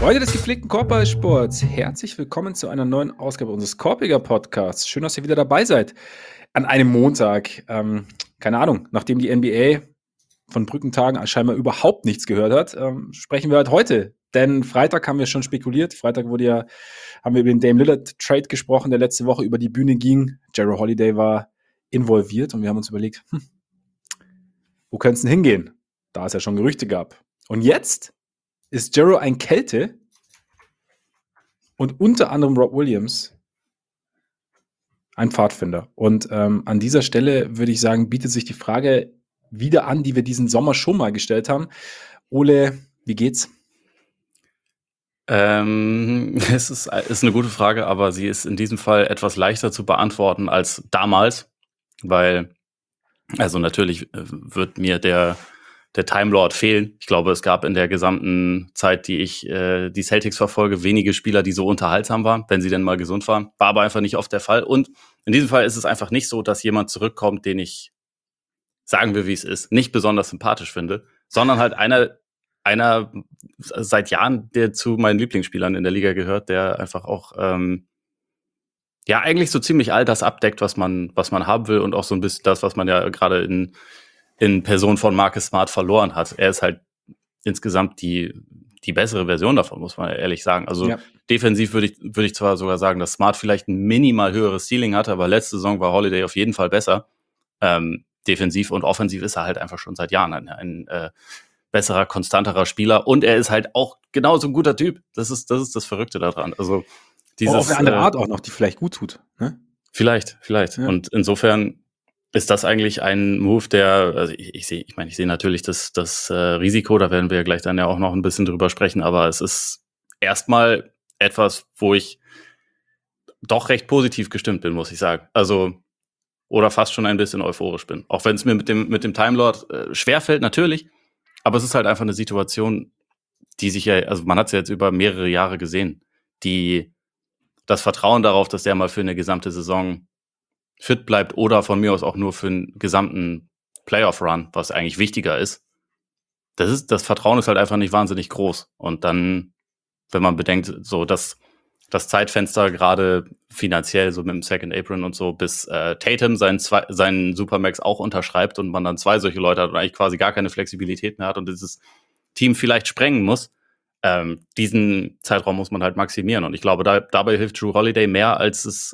Freunde des gepflegten Korbballsports, herzlich willkommen zu einer neuen Ausgabe unseres Korbiger Podcasts. Schön, dass ihr wieder dabei seid an einem Montag. Keine Ahnung, nachdem die NBA von Brückentagen scheinbar überhaupt nichts gehört hat, sprechen wir halt heute. Denn Freitag haben wir schon spekuliert. Freitag haben wir über den Dame Lillard Trade gesprochen, der letzte Woche über die Bühne ging. Jrue Holiday war involviert und wir haben uns überlegt, wo könnte es denn hingehen? Da es ja schon Gerüchte gab. Und jetzt ist Jrue ein Kälte und unter anderem Rob Williams ein Pfadfinder. Und an dieser Stelle würde ich sagen, bietet sich die Frage wieder an, die wir diesen Sommer schon mal gestellt haben. Ole, wie geht's? Es ist eine gute Frage, aber sie ist in diesem Fall etwas leichter zu beantworten als damals, weil, also natürlich wird mir der Time Lord fehlen. Ich glaube, es gab in der gesamten Zeit, die ich die Celtics verfolge, wenige Spieler, die so unterhaltsam waren, wenn sie denn mal gesund waren. War aber einfach nicht oft der Fall. Und in diesem Fall ist es einfach nicht so, dass jemand zurückkommt, den ich, sagen wir wie es ist, nicht besonders sympathisch finde, sondern halt einer seit Jahren, der zu meinen Lieblingsspielern in der Liga gehört, der einfach auch ja eigentlich so ziemlich all das abdeckt, was man haben will und auch so ein bisschen das, was man ja gerade in Person von Marcus Smart verloren hat. Er ist halt insgesamt die bessere Version davon, muss man ehrlich sagen. Also ja. Defensiv würde ich zwar sogar sagen, dass Smart vielleicht ein minimal höheres Ceiling hatte, aber letzte Saison war Holiday auf jeden Fall besser. Defensiv und offensiv ist er halt einfach schon seit Jahren ein besserer, konstanterer Spieler und er ist halt auch genauso ein guter Typ. Das ist das Verrückte daran. Also auf eine andere Art auch noch, die vielleicht gut tut. Ne? Vielleicht. Ja. Und insofern ist das eigentlich ein Move, der, also ich sehe natürlich das Risiko, da werden wir ja gleich dann ja auch noch ein bisschen drüber sprechen, aber es ist erstmal etwas, wo ich doch recht positiv gestimmt bin, muss ich sagen. Also, oder fast schon ein bisschen euphorisch bin. Auch wenn es mir mit dem Time Lord schwerfällt, natürlich. Aber es ist halt einfach eine Situation, die sich ja, also man hat es ja jetzt über mehrere Jahre gesehen, die das Vertrauen darauf, dass der mal für eine gesamte Saison fit bleibt oder von mir aus auch nur für einen gesamten Playoff-Run, was eigentlich wichtiger ist. Das Vertrauen ist halt einfach nicht wahnsinnig groß. Und dann, wenn man bedenkt, so dass das Zeitfenster gerade finanziell so mit dem Second Apron und so, bis Tatum seinen Supermax auch unterschreibt und man dann zwei solche Leute hat und eigentlich quasi gar keine Flexibilität mehr hat und dieses Team vielleicht sprengen muss, diesen Zeitraum muss man halt maximieren. Und ich glaube, dabei hilft Jrue Holiday mehr, als es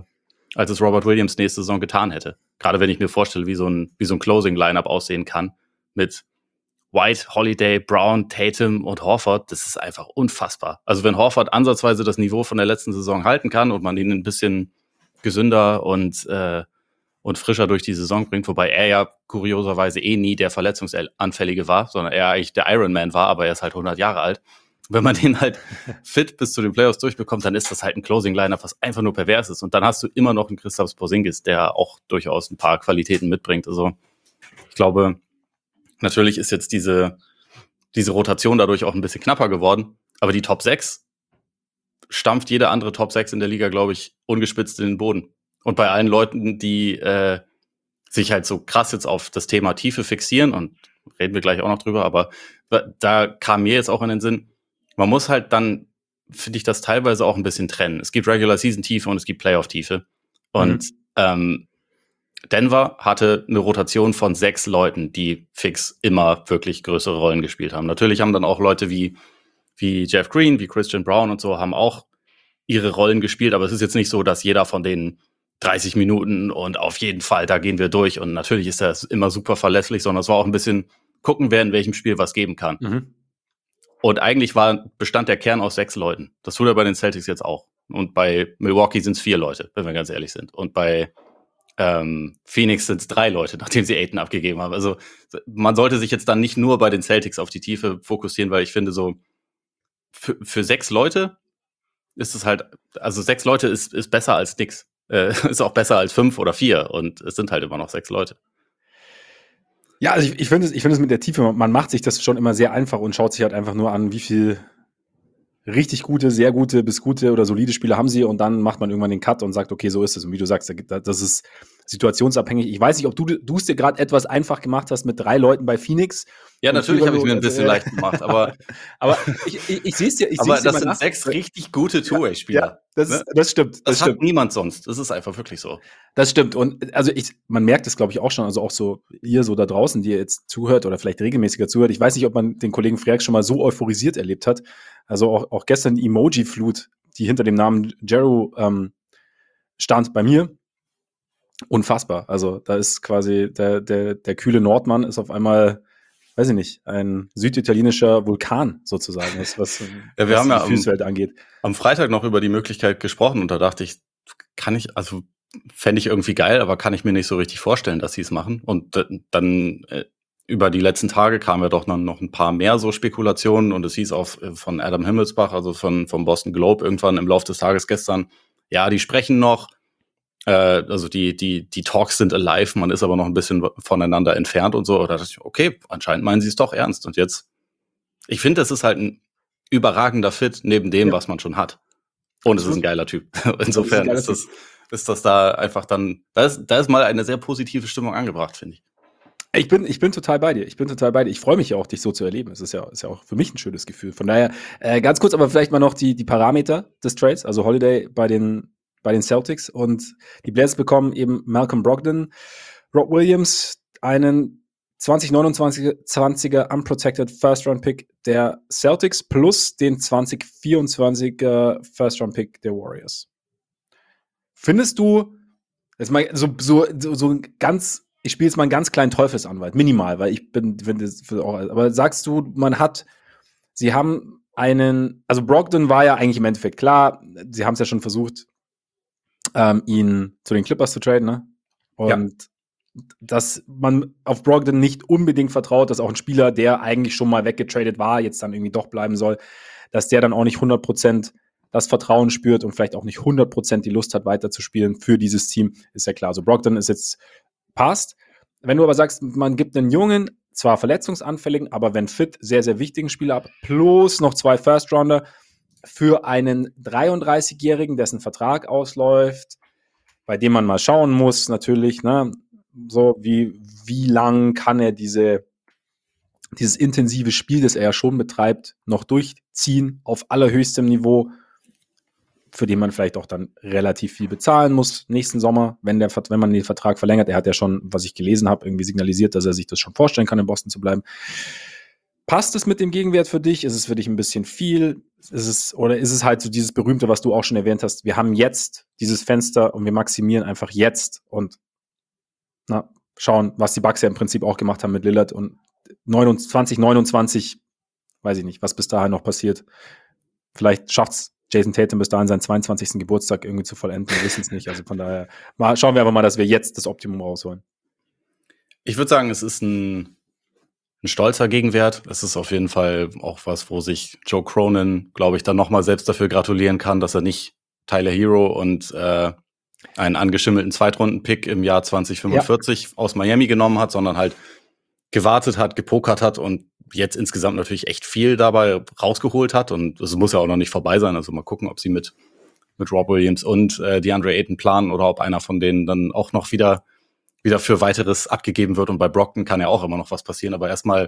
Robert Williams nächste Saison getan hätte. Gerade wenn ich mir vorstelle, wie so ein Closing-Lineup aussehen kann mit White, Holiday, Brown, Tatum und Horford, das ist einfach unfassbar. Also wenn Horford ansatzweise das Niveau von der letzten Saison halten kann und man ihn ein bisschen gesünder und frischer durch die Saison bringt, wobei er ja kurioserweise nie der Verletzungsanfällige war, sondern er eigentlich der Ironman war, aber er ist halt 100 Jahre alt. Wenn man den halt fit bis zu den Playoffs durchbekommt, dann ist das halt ein Closing-Lineup, was einfach nur pervers ist. Und dann hast du immer noch einen Kristaps Porzingis, der auch durchaus ein paar Qualitäten mitbringt. Also ich glaube, natürlich ist jetzt diese Rotation dadurch auch ein bisschen knapper geworden, aber die Top 6 stampft jede andere Top 6 in der Liga, glaube ich, ungespitzt in den Boden. Und bei allen Leuten, die sich halt so krass jetzt auf das Thema Tiefe fixieren, und reden wir gleich auch noch drüber, aber da kam mir jetzt auch in den Sinn, man muss halt dann, finde ich, das teilweise auch ein bisschen trennen. Es gibt Regular-Season-Tiefe und es gibt Playoff-Tiefe. Und Denver hatte eine Rotation von 6 Leuten, die fix immer wirklich größere Rollen gespielt haben. Natürlich haben dann auch Leute wie Jeff Green, wie Christian Brown und so haben auch ihre Rollen gespielt, aber es ist jetzt nicht so, dass jeder von denen 30 Minuten und auf jeden Fall, da gehen wir durch. Und natürlich ist das immer super verlässlich, sondern es war auch ein bisschen gucken, wer in welchem Spiel was geben kann. Mhm. Und eigentlich bestand der Kern aus 6 Leuten. Das tut er bei den Celtics jetzt auch. Und bei Milwaukee sind es 4 Leute, wenn wir ganz ehrlich sind. Und bei Phoenix sind es 3 Leute, nachdem sie Ayton abgegeben haben. Also man sollte sich jetzt dann nicht nur bei den Celtics auf die Tiefe fokussieren, weil ich finde so, für 6 Leute ist es halt, also 6 Leute ist besser als nix. Ist auch besser als 5 oder 4 und es sind halt immer noch 6 Leute. Ja, also ich finde es mit der Tiefe, man macht sich das schon immer sehr einfach und schaut sich halt einfach nur an, wie viel richtig gute, sehr gute bis gute oder solide Spieler haben sie und dann macht man irgendwann den Cut und sagt, okay, so ist es. Und wie du sagst, das ist situationsabhängig. Ich weiß nicht, ob du es dir gerade etwas einfach gemacht hast mit 3 Leuten bei Phoenix. Ja, natürlich habe ich mir ein bisschen leicht gemacht, aber ich sehe es dir. Aber das sind 6 richtig gute Two-Way-Spieler. Ja, das stimmt. Das hat niemand sonst. Das ist einfach wirklich so. Das stimmt. Und also man merkt es, glaube ich, auch schon, also auch so ihr so da draußen, die ihr jetzt zuhört oder vielleicht regelmäßiger zuhört. Ich weiß nicht, ob man den Kollegen Freak schon mal so euphorisiert erlebt hat. Also auch gestern die Emoji-Flut, die hinter dem Namen Jero stand bei mir. Unfassbar. Also da ist quasi der kühle Nordmann ist auf einmal, weiß ich nicht, ein süditalienischer Vulkan sozusagen, was wir haben die Gefühlswelt angeht. Am Freitag noch über die Möglichkeit gesprochen und da dachte ich, fände ich irgendwie geil, aber kann ich mir nicht so richtig vorstellen, dass sie es machen. Und dann über die letzten Tage kamen ja doch noch ein paar mehr so Spekulationen und es hieß auch von Adam Himmelsbach, also vom Boston Globe irgendwann im Laufe des Tages gestern, ja, die sprechen noch, also die Talks sind alive, man ist aber noch ein bisschen voneinander entfernt und so. Da dachte ich, okay, anscheinend meinen sie es doch ernst. Und jetzt, ich finde, das ist halt ein überragender Fit neben dem, was man schon hat. Und es ist ein geiler Typ. Insofern ist das da einfach dann, da ist mal eine sehr positive Stimmung angebracht, finde ich. Ich bin total bei dir. Ich freue mich ja auch, dich so zu erleben. Es ist ja auch für mich ein schönes Gefühl. Von daher, ganz kurz, aber vielleicht mal noch die Parameter des Trades. Also Holiday bei den Celtics und die Blazers bekommen eben Malcolm Brogdon, Rob Williams, einen 2029er Unprotected First-Round-Pick der Celtics plus den 2024er First-Round-Pick der Warriors. Findest du, jetzt mal so ganz, ich spiele jetzt mal einen ganz kleinen Teufelsanwalt, minimal, weil ich finde das auch, aber sagst du, sie haben also Brogdon war ja eigentlich im Endeffekt klar, sie haben es ja schon versucht, ihn zu den Clippers zu traden, ne? Und dass man auf Brogdon nicht unbedingt vertraut, dass auch ein Spieler, der eigentlich schon mal weggetradet war, jetzt dann irgendwie doch bleiben soll, dass der dann auch nicht 100% das Vertrauen spürt und vielleicht auch nicht 100% die Lust hat, weiterzuspielen für dieses Team, ist ja klar. Also Brogdon ist jetzt passt. Wenn du aber sagst, man gibt einen jungen, zwar verletzungsanfälligen, aber wenn fit, sehr, sehr wichtigen Spieler ab, plus noch 2 First-Rounder, für einen 33-Jährigen, dessen Vertrag ausläuft, bei dem man mal schauen muss, natürlich, ne, so wie lang kann er dieses intensive Spiel, das er ja schon betreibt, noch durchziehen auf allerhöchstem Niveau, für den man vielleicht auch dann relativ viel bezahlen muss nächsten Sommer, wenn man den Vertrag verlängert. Er hat ja schon, was ich gelesen habe, irgendwie signalisiert, dass er sich das schon vorstellen kann, in Boston zu bleiben. Passt es mit dem Gegenwert für dich? Ist es für dich ein bisschen viel? Oder ist es halt so dieses Berühmte, was du auch schon erwähnt hast? Wir haben jetzt dieses Fenster und wir maximieren einfach jetzt und schauen, was die Bucks ja im Prinzip auch gemacht haben mit Lillard und 2029, weiß ich nicht, was bis dahin noch passiert. Vielleicht schafft's Jason Tatum bis dahin seinen 22. Geburtstag irgendwie zu vollenden. Wir wissen es nicht. Also von daher schauen wir aber mal, dass wir jetzt das Optimum rausholen. Ich würde sagen, es ist ein stolzer Gegenwert. Es ist auf jeden Fall auch was, wo sich Joe Cronin, glaube ich, dann nochmal selbst dafür gratulieren kann, dass er nicht Tyler Hero und einen angeschimmelten Zweitrunden-Pick im Jahr 2045 aus Miami genommen hat, sondern halt gewartet hat, gepokert hat und jetzt insgesamt natürlich echt viel dabei rausgeholt hat. Und es muss ja auch noch nicht vorbei sein. Also mal gucken, ob sie mit Rob Williams und DeAndre Ayton planen oder ob einer von denen dann auch noch wieder für weiteres abgegeben wird. Und bei Brogdon kann ja auch immer noch was passieren. Aber erstmal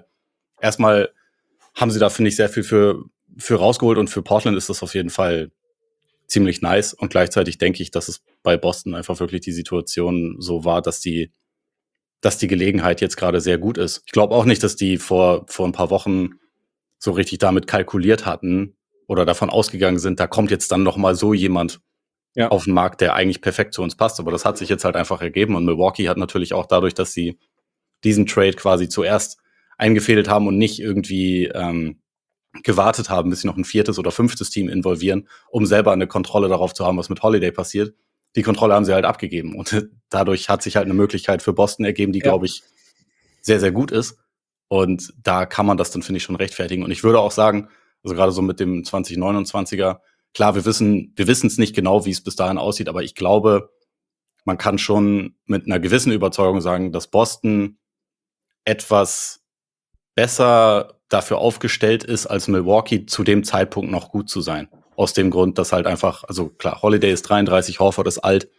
haben sie da, finde ich, sehr viel für rausgeholt. Und für Portland ist das auf jeden Fall ziemlich nice. Und gleichzeitig denke ich, dass es bei Boston einfach wirklich die Situation so war, dass die Gelegenheit jetzt gerade sehr gut ist. Ich glaube auch nicht, dass die vor ein paar Wochen so richtig damit kalkuliert hatten oder davon ausgegangen sind, da kommt jetzt dann noch mal so jemand auf den Markt, der eigentlich perfekt zu uns passt. Aber das hat sich jetzt halt einfach ergeben. Und Milwaukee hat natürlich auch dadurch, dass sie diesen Trade quasi zuerst eingefädelt haben und nicht irgendwie gewartet haben, bis sie noch ein 4. oder 5. Team involvieren, um selber eine Kontrolle darauf zu haben, was mit Holiday passiert. Die Kontrolle haben sie halt abgegeben. Und dadurch hat sich halt eine Möglichkeit für Boston ergeben, die, glaube ich, sehr, sehr gut ist. Und da kann man das dann, finde ich, schon rechtfertigen. Und ich würde auch sagen, also gerade so mit dem 2029er, klar, wir wissen es nicht genau, wie es bis dahin aussieht, aber ich glaube, man kann schon mit einer gewissen Überzeugung sagen, dass Boston etwas besser dafür aufgestellt ist, als Milwaukee zu dem Zeitpunkt noch gut zu sein. Aus dem Grund, dass halt einfach, also klar, Holiday ist 33, Horford ist alt,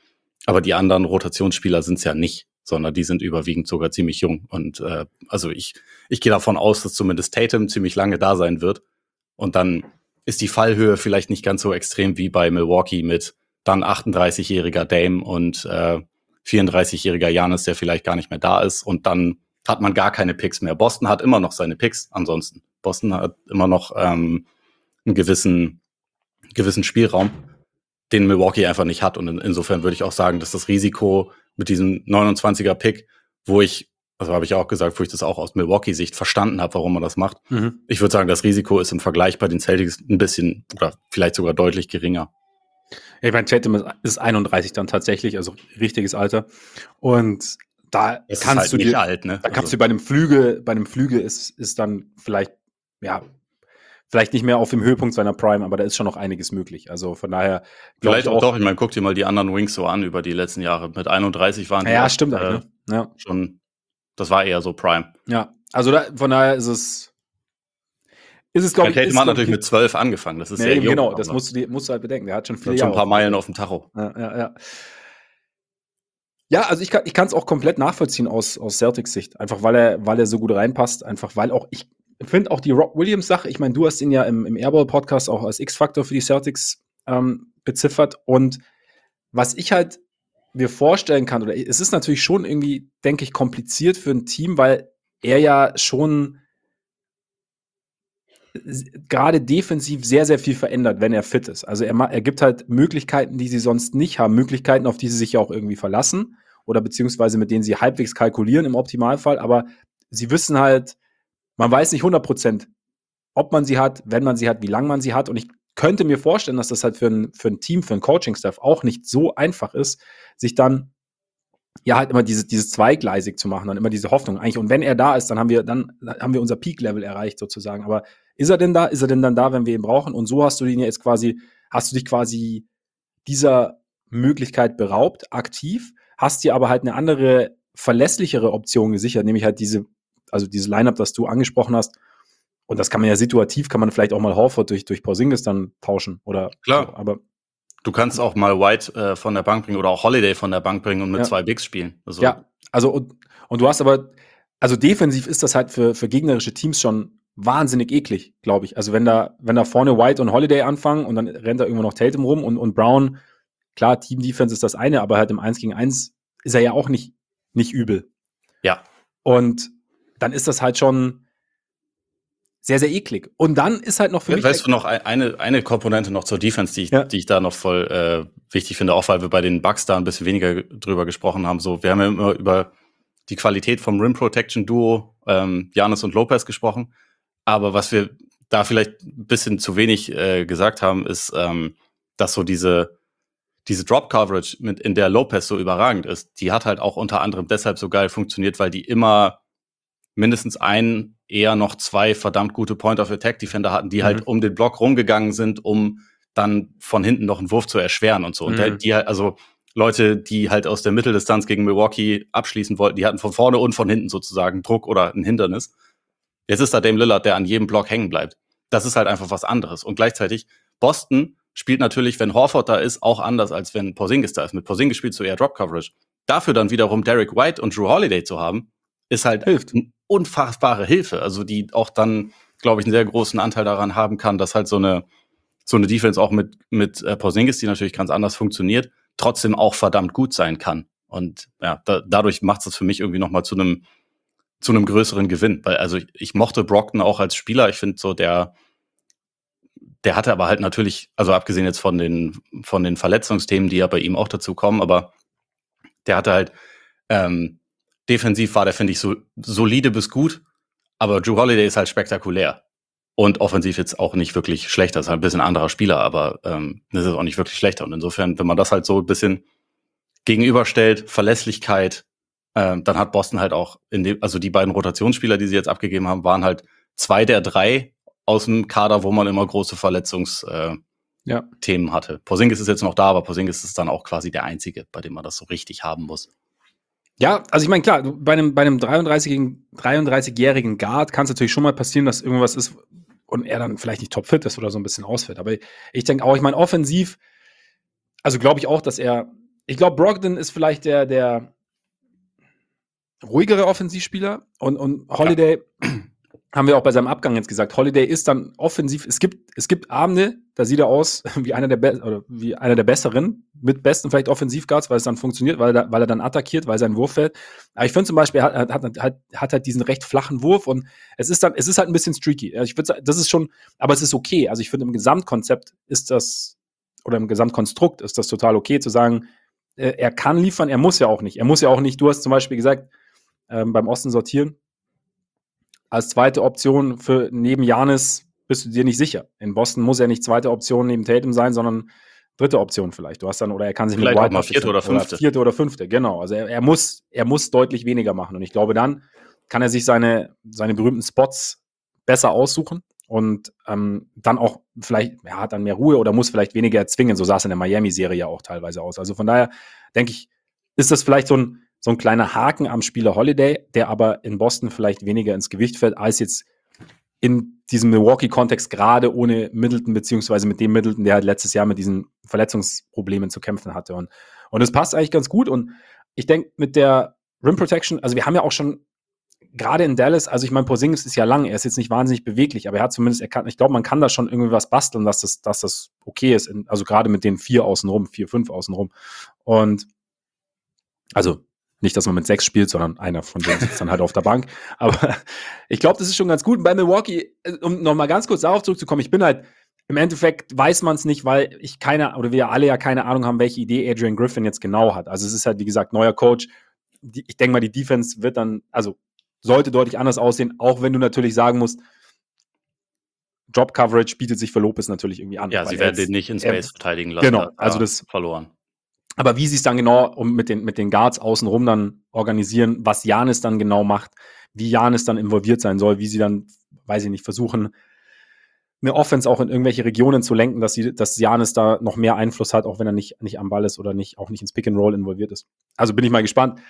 Aber die anderen Rotationsspieler sind es ja nicht, sondern die sind überwiegend sogar ziemlich jung. Und also ich gehe davon aus, dass zumindest Tatum ziemlich lange da sein wird. Und dann ist die Fallhöhe vielleicht nicht ganz so extrem wie bei Milwaukee mit dann 38-jähriger Dame und 34-jähriger Giannis, der vielleicht gar nicht mehr da ist. Und dann hat man gar keine Picks mehr. Boston hat immer noch seine Picks ansonsten. Boston hat immer noch einen gewissen Spielraum, den Milwaukee einfach nicht hat. Und insofern würde ich auch sagen, dass das Risiko mit diesem 29er-Pick, also habe ich auch gesagt, wo ich das auch aus Milwaukee-Sicht verstanden habe, warum man das macht. Ich würde sagen, das Risiko ist im Vergleich bei den Celtics ein bisschen oder vielleicht sogar deutlich geringer. Ich meine, Tatum ist 31 dann tatsächlich, also richtiges Alter. Und da Es kannst ist du halt nicht dir, alt, ne? da kannst du bei einem Flügel ist dann vielleicht nicht mehr auf dem Höhepunkt seiner Prime, aber da ist schon noch einiges möglich. Also von daher vielleicht auch doch. Ich meine, guck dir mal die anderen Wings so an über die letzten Jahre. Mit 31 waren die ja, auch, stimmt eigentlich, ne? Ja. schon, das war eher so Prime. Ja, also von daher ist es glaube ich, Tatum hat natürlich mit 12 angefangen. Das ist sehr jung. Genau, das musst du halt bedenken. Der hat schon viele Jahre. Schon ein paar Meilen auf dem Tacho. Ja. Ja, also ich kann es auch komplett nachvollziehen aus Celtics Sicht. Einfach weil er so gut reinpasst. Einfach weil auch, ich finde auch die Rob Williams-Sache, ich meine, du hast ihn ja im Airball-Podcast auch als X-Faktor für die Celtics beziffert. Und was ich halt mir vorstellen kann, oder es ist natürlich schon irgendwie, denke ich, kompliziert für ein Team, weil er ja schon gerade defensiv sehr, sehr viel verändert, wenn er fit ist. Also er gibt halt Möglichkeiten, die sie sonst nicht haben, Möglichkeiten, auf die sie sich ja auch irgendwie verlassen oder beziehungsweise mit denen sie halbwegs kalkulieren im Optimalfall, aber sie wissen halt, man weiß nicht 100%, ob man sie hat, wenn man sie hat, wie lange man sie hat, und ich könnte mir vorstellen, dass das halt für ein Team, für ein Coaching-Staff auch nicht so einfach ist, sich dann ja halt immer dieses zweigleisig zu machen, dann immer diese Hoffnung eigentlich. Und wenn er da ist, dann haben wir unser Peak-Level erreicht sozusagen. Aber ist er denn da? Ist er denn dann da, wenn wir ihn brauchen? Und so hast du dich quasi dieser Möglichkeit beraubt, aktiv, hast dir aber halt eine andere, verlässlichere Option gesichert, nämlich halt dieses Lineup, das du angesprochen hast. Und das kann man ja situativ, kann man vielleicht auch mal Horford durch Porzingis dann tauschen oder klar. so, aber du kannst auch mal White von der Bank bringen oder auch Holiday von der Bank bringen und mit 2 Bigs spielen. Also. Ja, also und du hast aber, also defensiv ist das halt für gegnerische Teams schon wahnsinnig eklig, glaube ich. Also wenn da vorne White und Holiday anfangen und dann rennt da irgendwo noch Tatum rum und Brown, klar, Team-Defense ist das eine, aber halt im 1 gegen 1 ist er ja auch nicht übel. Ja. Und dann ist das halt schon sehr, sehr eklig. Und dann ist halt noch für mich... Weißt du noch, eine Komponente noch zur Defense, die ich da noch voll wichtig finde, auch weil wir bei den Bucks da ein bisschen weniger drüber gesprochen haben. So, wir haben ja immer über die Qualität vom Rim Protection Duo Giannis und Lopez gesprochen. Aber was wir da vielleicht ein bisschen zu wenig gesagt haben, ist, dass so diese Drop Coverage, in der Lopez so überragend ist, die hat halt auch unter anderem deshalb so geil funktioniert, weil die immer mindestens einen, eher noch 2 verdammt gute Point-of-Attack-Defender hatten, die halt um den Block rumgegangen sind, um dann von hinten noch einen Wurf zu erschweren und so. Und die halt, also Leute, die halt aus der Mitteldistanz gegen Milwaukee abschließen wollten, die hatten von vorne und von hinten sozusagen Druck oder ein Hindernis. Jetzt ist da Dame Lillard, der an jedem Block hängen bleibt. Das ist halt einfach was anderes. Und gleichzeitig, Boston spielt natürlich, wenn Horford da ist, auch anders, als wenn Porzingis da ist. Mit Porzingis spielst du eher Drop-Coverage. Dafür dann wiederum Derek White und Drew Holiday zu haben, ist halt eine unfassbare Hilfe. Also die auch dann, glaube ich, einen sehr großen Anteil daran haben kann, dass halt so eine Defense auch mit Porzingis, die natürlich ganz anders funktioniert, trotzdem auch verdammt gut sein kann. Und ja, dadurch macht es für mich irgendwie noch mal zu einem größeren Gewinn. Weil, also ich mochte Brogdon auch als Spieler. Ich finde so, der hatte aber halt natürlich, also abgesehen jetzt von den Verletzungsthemen, die ja bei ihm auch dazu kommen, aber der hatte halt, defensiv war der, finde ich, so solide bis gut, aber Drew Holiday ist halt spektakulär. Und offensiv jetzt auch nicht wirklich schlechter. Ist halt ein bisschen anderer Spieler, aber das ist auch nicht wirklich schlechter. Und insofern, wenn man das halt so ein bisschen gegenüberstellt, Verlässlichkeit, dann hat Boston halt auch also die beiden Rotationsspieler, die sie jetzt abgegeben haben, waren halt 2 der 3 aus dem Kader, wo man immer große Verletzungsthemen hatte. Porzingis ist jetzt noch da, aber Porzingis ist dann auch quasi der Einzige, bei dem man das so richtig haben muss. Ja, also ich meine, klar, bei einem 33-jährigen Guard kann es natürlich schon mal passieren, dass irgendwas ist und er dann vielleicht nicht topfit ist oder so ein bisschen ausfällt. Aber ich denke auch, ich meine, offensiv, also glaube ich auch, dass er Ich glaube, Brogdon ist vielleicht der ruhigere Offensivspieler und Holiday, haben wir auch bei seinem Abgang jetzt gesagt, Holiday ist dann offensiv, es gibt Abende, da sieht er aus wie einer der besseren, mit besten vielleicht Offensivguards, weil es dann funktioniert, weil er dann attackiert, weil sein Wurf fällt. Aber ich finde zum Beispiel, er hat halt diesen recht flachen Wurf und es ist halt ein bisschen streaky. Also ich würde sagen, das ist schon, aber es ist okay. Also ich finde, im Gesamtkonzept ist das, oder im Gesamtkonstrukt ist das total okay zu sagen, er kann liefern, er muss ja auch nicht. Du hast zum Beispiel gesagt, beim Osten sortieren, als zweite Option für neben Giannis bist du dir nicht sicher. In Boston muss er nicht zweite Option neben Tatum sein, sondern dritte Option vielleicht. Du hast dann, oder er kann sich vielleicht mit auch mal vierte oder fünfte, genau. Also er muss deutlich weniger machen. Und ich glaube, dann kann er sich seine berühmten Spots besser aussuchen und dann auch vielleicht, er hat dann mehr Ruhe oder muss vielleicht weniger erzwingen. So sah es in der Miami-Serie ja auch teilweise aus. Also von daher denke ich, ist das vielleicht so ein kleiner Haken am Spieler Holiday, der aber in Boston vielleicht weniger ins Gewicht fällt, als jetzt in diesem Milwaukee-Kontext, gerade ohne Middleton, beziehungsweise mit dem Middleton, der halt letztes Jahr mit diesen Verletzungsproblemen zu kämpfen hatte. Und es passt eigentlich ganz gut. Und ich denke, mit der Rim Protection, also wir haben ja auch schon gerade in Dallas, also ich meine, Porzingis ist ja lang, er ist jetzt nicht wahnsinnig beweglich, aber er hat zumindest, ich glaube, man kann da schon irgendwie was basteln, dass das okay ist, also gerade mit den 4, 5 außenrum. Und also nicht, dass man mit 6 spielt, sondern einer von denen sitzt dann halt auf der Bank. Aber ich glaube, das ist schon ganz gut. Und bei Milwaukee, um nochmal ganz kurz darauf zurückzukommen, ich bin halt, im Endeffekt weiß man es nicht, weil wir alle ja keine Ahnung haben, welche Idee Adrian Griffin jetzt genau hat. Also es ist halt, wie gesagt, neuer Coach. Ich denke mal, die Defense wird dann, also sollte deutlich anders aussehen, auch wenn du natürlich sagen musst, Drop-Coverage bietet sich für Lopez natürlich irgendwie an. Ja, sie werden den nicht in Space verteidigen lassen. Genau, also das verloren. Aber wie sie es dann genau mit den Guards außenrum dann organisieren, was Giannis dann genau macht, wie Giannis dann involviert sein soll, wie sie dann, weiß ich nicht, versuchen, eine Offense auch in irgendwelche Regionen zu lenken, dass Giannis da noch mehr Einfluss hat, auch wenn er nicht am Ball ist oder auch nicht ins Pick and Roll involviert ist. Also bin ich mal gespannt.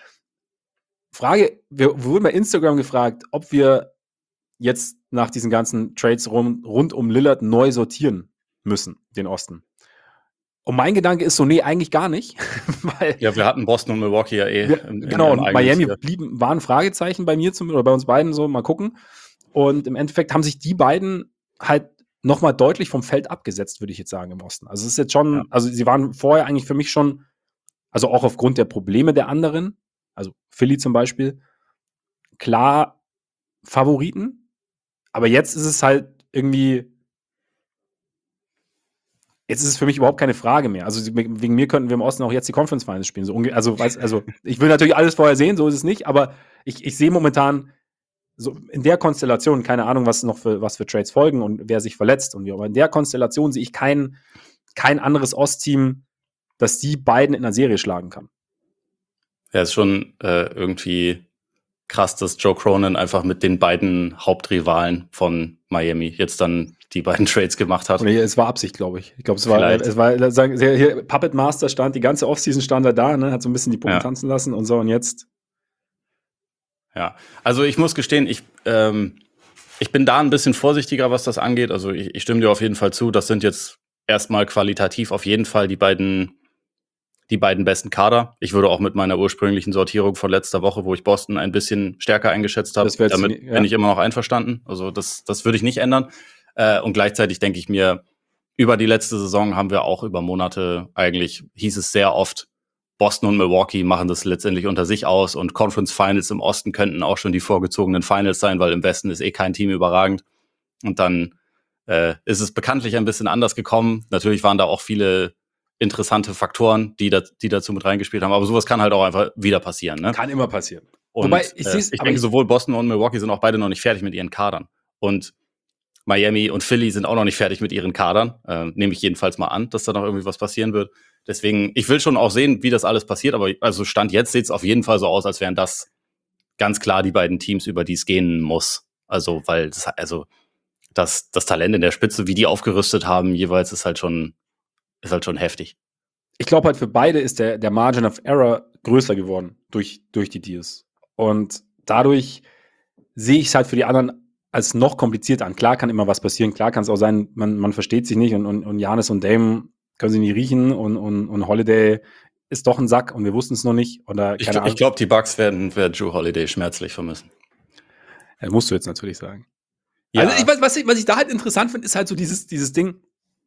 Frage, wir wurden bei Instagram gefragt, ob wir jetzt nach diesen ganzen Trades rund um Lillard neu sortieren müssen, den Osten. Und mein Gedanke ist so, nee, eigentlich gar nicht. Weil ja, wir hatten Boston und Milwaukee ja genau, und Miami war ein Fragezeichen bei mir oder bei uns beiden so, mal gucken. Und im Endeffekt haben sich die beiden halt nochmal deutlich vom Feld abgesetzt, würde ich jetzt sagen, im Osten. Also es ist jetzt schon, also sie waren vorher eigentlich für mich schon, also auch aufgrund der Probleme der anderen, also Philly zum Beispiel, klar Favoriten. Aber jetzt ist es halt irgendwie, jetzt ist es für mich überhaupt keine Frage mehr. Also wegen mir könnten wir im Osten auch jetzt die Conference Finals spielen. Also ich will natürlich alles vorher sehen, so ist es nicht, aber ich sehe momentan so in der Konstellation, keine Ahnung, was für Trades folgen und wer sich verletzt und wie, aber in der Konstellation sehe ich kein anderes Ostteam, das die beiden in der Serie schlagen kann. Ja, ist schon irgendwie krass, dass Joe Cronin einfach mit den beiden Hauptrivalen von Miami jetzt dann die beiden Trades gemacht hat. Und es war Absicht, glaube ich. Ich glaube, es war hier, Puppet Master stand, die ganze Offseason stand da, ne, hat so ein bisschen die Puppen tanzen lassen und so, und jetzt. Ja, also ich muss gestehen, ich bin da ein bisschen vorsichtiger, was das angeht. Also ich stimme dir auf jeden Fall zu. Das sind jetzt erstmal qualitativ auf jeden Fall die beiden besten Kader. Ich würde auch mit meiner ursprünglichen Sortierung von letzter Woche, wo ich Boston ein bisschen stärker eingeschätzt habe, damit bin ich immer noch einverstanden. Also das würde ich nicht ändern. Und gleichzeitig denke ich mir, über die letzte Saison haben wir auch über Monate eigentlich, hieß es sehr oft, Boston und Milwaukee machen das letztendlich unter sich aus und Conference Finals im Osten könnten auch schon die vorgezogenen Finals sein, weil im Westen ist kein Team überragend. Und dann ist es bekanntlich ein bisschen anders gekommen. Natürlich waren da auch viele interessante Faktoren, die dazu mit reingespielt haben. Aber sowas kann halt auch einfach wieder passieren. Ne? Kann immer passieren. Und wobei, ich denke, sowohl Boston und Milwaukee sind auch beide noch nicht fertig mit ihren Kadern. Und Miami und Philly sind auch noch nicht fertig mit ihren Kadern. Nehme ich jedenfalls mal an, dass da noch irgendwie was passieren wird. Deswegen, ich will schon auch sehen, wie das alles passiert. Aber also Stand jetzt sieht es auf jeden Fall so aus, als wären das ganz klar die beiden Teams, über die es gehen muss. Also, weil das Talent in der Spitze, wie die aufgerüstet haben, jeweils ist halt schon heftig. Ich glaube halt, für beide ist der Margin of Error größer geworden durch die Deals. Und dadurch sehe ich es halt für die anderen als noch komplizierter an. Klar kann immer was passieren, klar kann es auch sein, man versteht sich nicht und Giannis und Dame können sie nicht riechen und Holiday ist doch ein Sack und wir wussten es noch nicht. Oder Ich glaube, die Bucks werden Jrue Holiday schmerzlich vermissen. Ja, musst du jetzt natürlich sagen. Ja. Also was ich da halt interessant finde, ist halt so dieses Ding.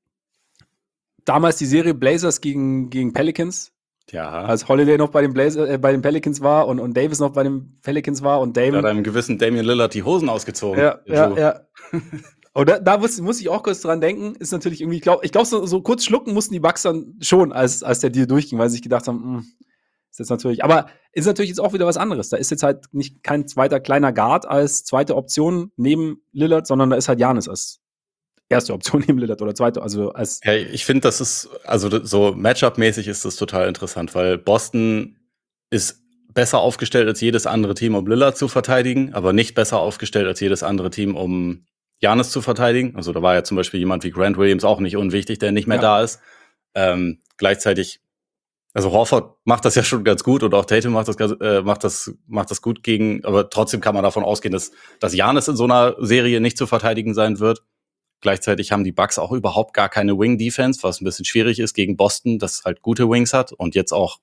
Damals die Serie Blazers gegen Pelicans. Ja. Als Holiday noch bei den Pelicans war und Davis noch bei den Pelicans war und Dame. Da hat einem gewissen Damian Lillard die Hosen ausgezogen. Ja. Und da muss ich auch kurz dran denken, ist natürlich irgendwie, ich glaube, so kurz schlucken mussten die Bucks dann schon, als der Deal durchging, weil sie sich gedacht haben, ist jetzt natürlich, aber ist natürlich jetzt auch wieder was anderes. Da ist jetzt halt nicht kein zweiter kleiner Guard als zweite Option neben Lillard, sondern da ist halt Giannis als erste Option neben Lillard oder zweite, also als. Hey, ich finde, das ist, also so Matchup-mäßig ist das total interessant, weil Boston ist besser aufgestellt als jedes andere Team, um Lillard zu verteidigen, aber nicht besser aufgestellt als jedes andere Team, um Giannis zu verteidigen. Also da war ja zum Beispiel jemand wie Grant Williams auch nicht unwichtig, der nicht mehr da ist. Gleichzeitig, also Horford macht das ja schon ganz gut und auch Tatum macht das gut gegen, aber trotzdem kann man davon ausgehen, dass Giannis in so einer Serie nicht zu verteidigen sein wird. Gleichzeitig haben die Bucks auch überhaupt gar keine Wing-Defense, was ein bisschen schwierig ist gegen Boston, das halt gute Wings hat und jetzt auch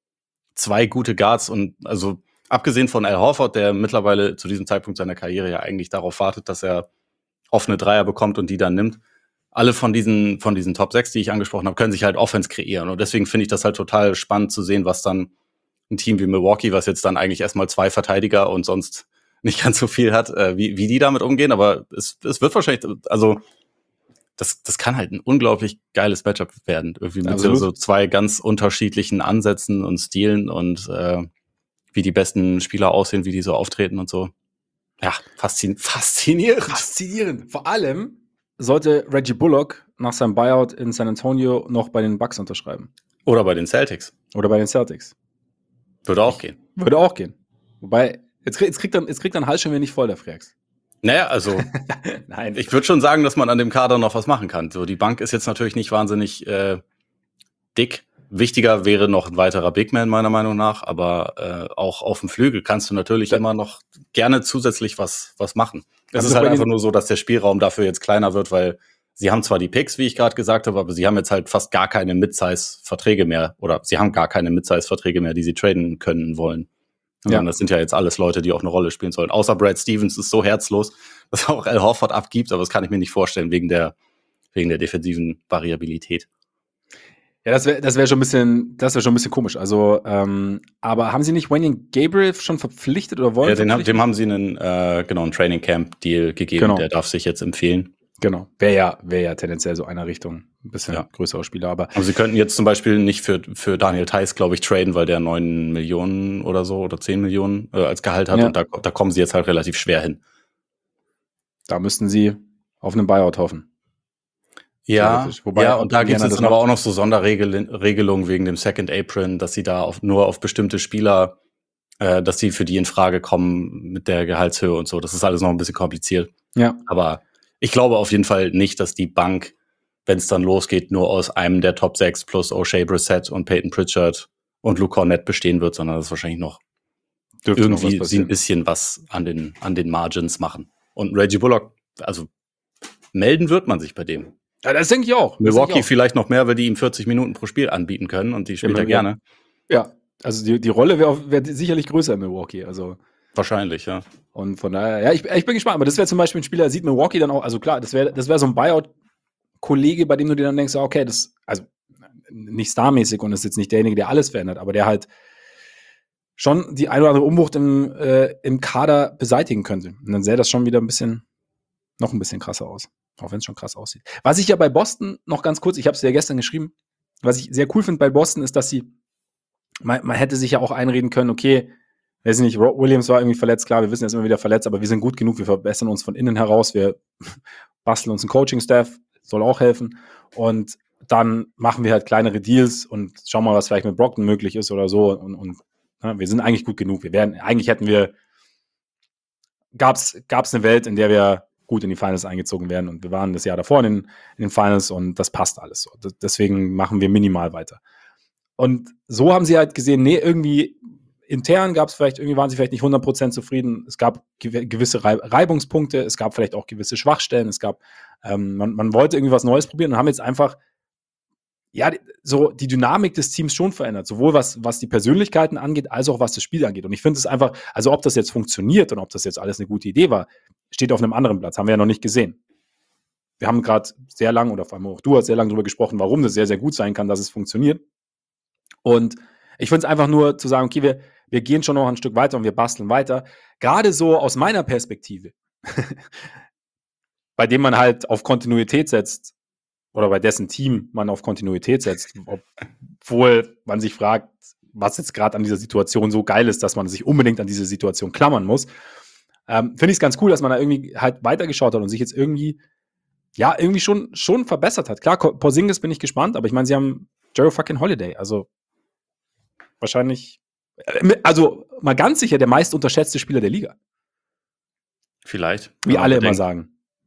2 gute Guards und also abgesehen von Al Horford, der mittlerweile zu diesem Zeitpunkt seiner Karriere ja eigentlich darauf wartet, dass er offene Dreier bekommt und die dann nimmt. Alle von diesen Top 6, die ich angesprochen habe, können sich halt Offense kreieren. Und deswegen finde ich das halt total spannend zu sehen, was dann ein Team wie Milwaukee, was jetzt dann eigentlich erstmal 2 Verteidiger und sonst nicht ganz so viel hat, wie die damit umgehen. Aber es wird wahrscheinlich, also das kann halt ein unglaublich geiles Matchup werden. Irgendwie mit so 2 ganz unterschiedlichen Ansätzen und Stilen und wie die besten Spieler aussehen, wie die so auftreten und so. Ja, faszinierend. Faszinierend. Vor allem sollte Reggie Bullock nach seinem Buyout in San Antonio noch bei den Bucks unterschreiben. Oder bei den Celtics. Würde auch gehen. Wobei, jetzt kriegt dann Hals schon wieder nicht voll, der Freaks. Naja, also Nein. Ich würde schon sagen, dass man an dem Kader noch was machen kann. So, die Bank ist jetzt natürlich nicht wahnsinnig dick. Wichtiger wäre noch ein weiterer Big Man, meiner Meinung nach, aber auch auf dem Flügel kannst du natürlich immer noch gerne zusätzlich was machen. Es ist halt einfach nur so, dass der Spielraum dafür jetzt kleiner wird, weil sie haben zwar die Picks, wie ich gerade gesagt habe, aber sie haben jetzt halt fast gar keine Mid-Size-Verträge mehr oder sie haben gar keine Mid-Size-Verträge mehr, die sie traden können wollen. Ja. Das sind ja jetzt alles Leute, die auch eine Rolle spielen sollen. Außer Brad Stevens ist so herzlos, dass er auch Al Horford abgibt, aber das kann ich mir nicht vorstellen, wegen der defensiven Variabilität. Ja, das wäre schon ein bisschen komisch. Also, aber haben sie nicht Wenyen Gabriel schon verpflichtet oder wollen? Ja, dem haben sie einen Training Camp Deal gegeben. Genau. Der darf sich jetzt empfehlen. Genau. Wäre ja tendenziell so einer Richtung. Ein bisschen größerer Spieler, aber sie könnten jetzt zum Beispiel nicht für Daniel Theis, glaube ich, traden, weil der 9 Millionen oder so oder 10 Millionen als Gehalt hat und da kommen sie jetzt halt relativ schwer hin. Da müssten sie auf einen Buyout hoffen. Ja, und da gibt es dann aber auch noch so Sonderregelungen wegen dem Second Apron, dass sie da nur auf bestimmte Spieler, dass sie für die in Frage kommen mit der Gehaltshöhe und so. Das ist alles noch ein bisschen kompliziert. Ja. Aber ich glaube auf jeden Fall nicht, dass die Bank, wenn es dann losgeht, nur aus einem der Top 6 plus O'Shea Brissett und Peyton Pritchard und Luke Cornett bestehen wird, sondern das wahrscheinlich noch irgendwie sie ein bisschen was an den Margins machen. Und Reggie Bullock, also melden wird man sich bei dem. Ja, das denke ich auch. Milwaukee vielleicht noch mehr, weil die ihm 40 Minuten pro Spiel anbieten können und die spielt er gerne. Ja, also die Rolle wäre sicherlich größer in Milwaukee. Also wahrscheinlich, ja. Und von daher, ja, ich bin gespannt. Aber das wäre zum Beispiel ein Spieler, sieht Milwaukee dann auch, also klar, das wäre so ein Buyout-Kollege, bei dem du dir dann denkst, okay, also nicht starmäßig und ist jetzt nicht derjenige, der alles verändert, aber der halt schon die eine oder andere Umbruch im Kader beseitigen könnte. Und dann sähe das schon wieder noch ein bisschen krasser aus. Auch wenn es schon krass aussieht. Was ich ja bei Boston noch ganz kurz, ich habe es ja gestern geschrieben, was ich sehr cool finde bei Boston ist, dass sie, man hätte sich ja auch einreden können, okay, weiß nicht, Rob Williams war irgendwie verletzt, klar, wir wissen, er ist immer wieder verletzt, aber wir sind gut genug, wir verbessern uns von innen heraus, wir basteln uns einen Coaching-Staff, soll auch helfen und dann machen wir halt kleinere Deals und schauen mal, was vielleicht mit Brockton möglich ist oder so und ja, wir sind eigentlich gut genug. Gab's eine Welt, in der wir gut in die Finals eingezogen werden und wir waren das Jahr davor in den Finals und das passt alles so. Deswegen machen wir minimal weiter. Und so haben sie halt gesehen, nee, irgendwie intern waren sie vielleicht nicht 100% zufrieden. Es gab gewisse Reibungspunkte, es gab vielleicht auch gewisse Schwachstellen, es gab, man wollte irgendwie was Neues probieren und haben jetzt einfach ja, so die Dynamik des Teams schon verändert. Sowohl was die Persönlichkeiten angeht, als auch was das Spiel angeht. Und ich finde es einfach, also ob das jetzt funktioniert und ob das jetzt alles eine gute Idee war, steht auf einem anderen Platz. Haben wir ja noch nicht gesehen. Wir haben gerade sehr lang, oder vor allem auch du hast sehr lange darüber gesprochen, warum das sehr, sehr gut sein kann, dass es funktioniert. Und ich finde es einfach nur zu sagen, okay, wir gehen schon noch ein Stück weiter und wir basteln weiter. Gerade so aus meiner Perspektive, bei dem man halt auf Kontinuität setzt, oder bei dessen Team man auf Kontinuität setzt, obwohl man sich fragt, was jetzt gerade an dieser Situation so geil ist, dass man sich unbedingt an diese Situation klammern muss. Finde ich es ganz cool, dass man da irgendwie halt weitergeschaut hat und sich jetzt irgendwie schon verbessert hat. Klar, Porzingis bin ich gespannt, aber ich meine, sie haben Jero fucking Holiday, also wahrscheinlich, also mal ganz sicher der meist unterschätzte Spieler der Liga. Vielleicht. Wie alle immer sagen.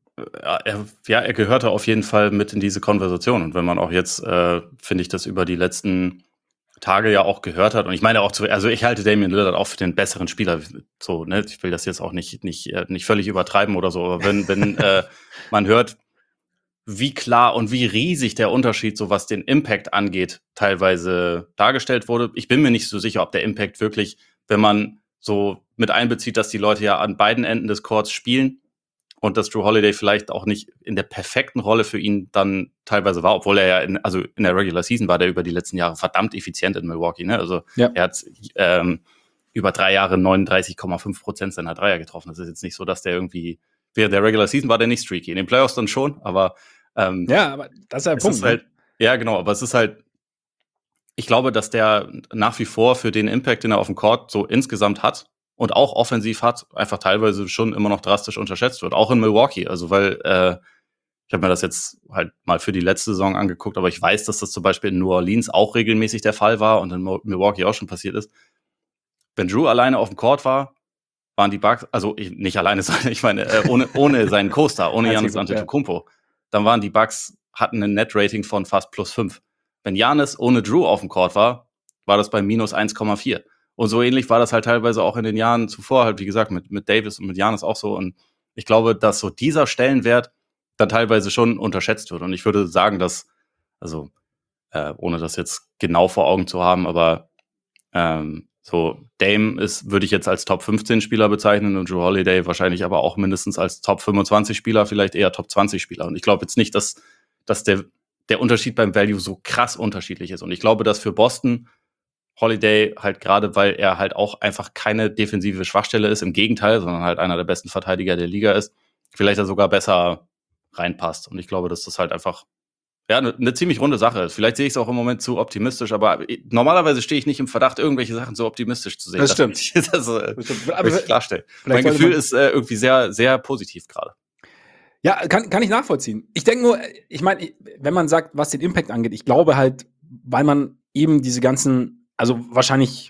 Er gehörte auf jeden Fall mit in diese Konversation. Und wenn man auch jetzt, finde ich, das über die letzten Tage ja auch gehört hat. Und ich meine auch, also ich halte Damian Lillard auch für den besseren Spieler. So, ne, ich will das jetzt auch nicht völlig übertreiben oder so. Aber wenn man hört, wie klar und wie riesig der Unterschied, so was den Impact angeht, teilweise dargestellt wurde. Ich bin mir nicht so sicher, ob der Impact wirklich, wenn man so mit einbezieht, dass die Leute ja an beiden Enden des Courts spielen und dass Drew Holiday vielleicht auch nicht in der perfekten Rolle für ihn dann teilweise war, obwohl er ja in der Regular Season war der über die letzten Jahre verdammt effizient in Milwaukee. Ne? Also er hat über 3 Jahre 39,5% seiner Dreier getroffen. Das ist jetzt nicht so, dass der irgendwie während der Regular Season war der nicht streaky. In den Playoffs dann schon, aber aber das ist ja der Punkt. Halt, ja, genau, aber es ist halt, ich glaube, dass der nach wie vor für den Impact, den er auf dem Court so insgesamt hat und auch offensiv hat, einfach teilweise schon immer noch drastisch unterschätzt wird. Auch in Milwaukee. Also, weil ich habe mir das jetzt halt mal für die letzte Saison angeguckt, aber ich weiß, dass das zum Beispiel in New Orleans auch regelmäßig der Fall war und in Milwaukee auch schon passiert ist. Wenn Drew alleine auf dem Court war, waren die Bucks, also nicht alleine, ich meine, ohne seinen Co-Star, ohne Giannis Antetokounmpo, dann waren die Bucks, hatten ein Net-Rating von fast +5. Wenn Giannis ohne Drew auf dem Court war das bei -1,4. Und so ähnlich war das halt teilweise auch in den Jahren zuvor, halt wie gesagt, mit Davis und mit Giannis auch so. Und ich glaube, dass so dieser Stellenwert dann teilweise schon unterschätzt wird. Und ich würde sagen, dass, also ohne das jetzt genau vor Augen zu haben, aber so Dame würde ich jetzt als Top 15 Spieler bezeichnen und Drew Holiday wahrscheinlich aber auch mindestens als Top 25 Spieler, vielleicht eher Top 20 Spieler. Und ich glaube jetzt nicht, dass der Unterschied beim Value so krass unterschiedlich ist. Und ich glaube, dass für Boston Holiday halt gerade, weil er halt auch einfach keine defensive Schwachstelle ist, im Gegenteil, sondern halt einer der besten Verteidiger der Liga ist, vielleicht er sogar besser reinpasst. Und ich glaube, dass das halt einfach eine ziemlich runde Sache ist. Vielleicht sehe ich es auch im Moment zu optimistisch, aber normalerweise stehe ich nicht im Verdacht, irgendwelche Sachen so optimistisch zu sehen. Das stimmt. Das möchte ich klarstellen. Mein Gefühl ist irgendwie sehr, sehr positiv gerade. Ja, kann ich nachvollziehen. Ich denke nur, ich meine, wenn man sagt, was den Impact angeht, ich glaube halt, weil man eben diese ganzen, also wahrscheinlich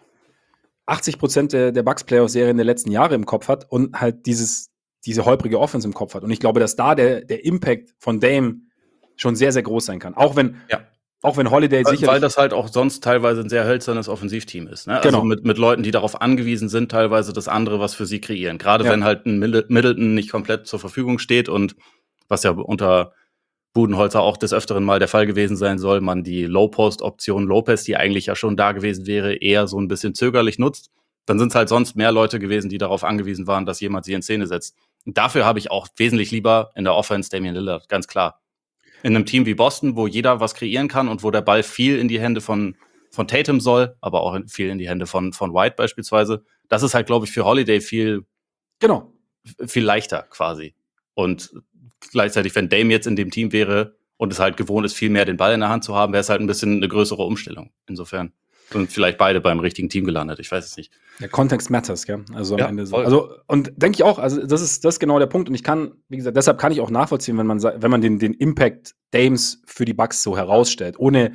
80% der Bucks-Playoff-Serien der letzten Jahre im Kopf hat und halt diese holprige Offense im Kopf hat. Und ich glaube, dass da der Impact von Dame schon sehr, sehr groß sein kann. Auch wenn Holiday sicherlich... Weil das halt auch sonst teilweise ein sehr hölzernes Offensivteam ist. Ne? Genau. Also mit Leuten, die darauf angewiesen sind, teilweise das andere, was für sie kreieren. Gerade wenn halt ein Middleton nicht komplett zur Verfügung steht und was ja unter Budenholzer auch des Öfteren mal der Fall gewesen sein soll, man die Low-Post-Option Lopez, die eigentlich ja schon da gewesen wäre, eher so ein bisschen zögerlich nutzt. Dann sind es halt sonst mehr Leute gewesen, die darauf angewiesen waren, dass jemand sie in Szene setzt. Und dafür habe ich auch wesentlich lieber in der Offense Damian Lillard, ganz klar. In einem Team wie Boston, wo jeder was kreieren kann und wo der Ball viel in die Hände von Tatum soll, aber auch viel in die Hände von White beispielsweise. Das ist halt, glaube ich, für Holiday viel leichter quasi. Und gleichzeitig, wenn Dame jetzt in dem Team wäre und es halt gewohnt ist, viel mehr den Ball in der Hand zu haben, wäre es halt ein bisschen eine größere Umstellung. Insofern sind vielleicht beide beim richtigen Team gelandet. Ich weiß es nicht. Der Kontext matters, gell? Also am Ende so. Also, und denke ich auch, also das ist genau der Punkt. Und ich kann, wie gesagt, deshalb kann ich auch nachvollziehen, wenn man den Impact Dames für die Bucks so herausstellt, ohne